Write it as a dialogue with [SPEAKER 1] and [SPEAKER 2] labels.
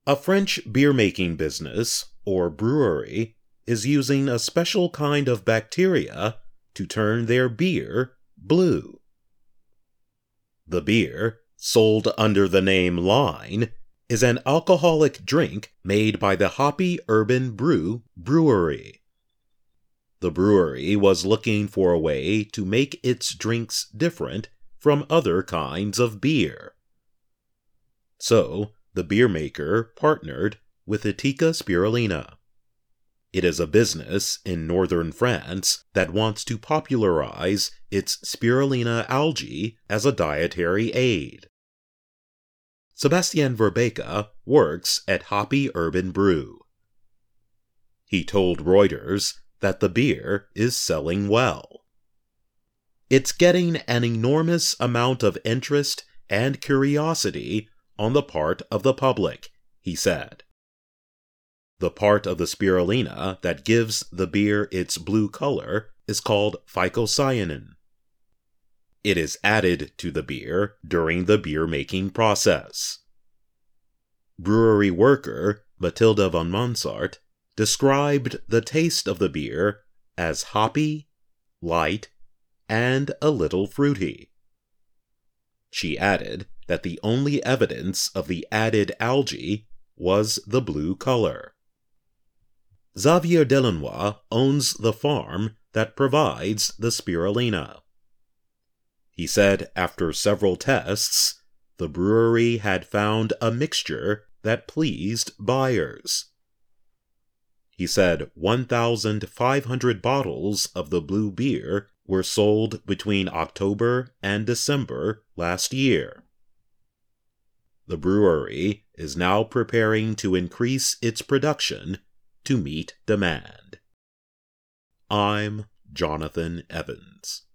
[SPEAKER 1] A French beer-making business, or brewery, is using a special kind of bacteria to turn their beer blue. The beer, sold under the name Line, is an alcoholic drink made by the Hoppy Urban Brew Brewery. The brewery was looking for a way to make its drinks different from other kinds of beer. So, the beer maker partnered with Etica Spirulina. It is a business in northern France that wants to popularize its spirulina algae as a dietary aid. Sebastian Verbeeka works at Hoppy Urban Brew. He told Reuters that the beer is selling well. It's getting an enormous amount of interest and curiosity on the part of the public, he said. The part of the spirulina that gives the beer its blue color is called phycocyanin. It is added to the beer during the beer-making process. Brewery worker Mathilde van Mansart described the taste of the beer as hoppy, light, and a little fruity. She added that the only evidence of the added algae was the blue color. Xavier Delanois owns the farm that provides the spirulina. He said after several tests, the brewery had found a mixture that pleased buyers. He said 1,500 bottles of the blue beer were sold between October and December last year. The brewery is now preparing to increase its production to meet demand. I'm Jonathan Evans.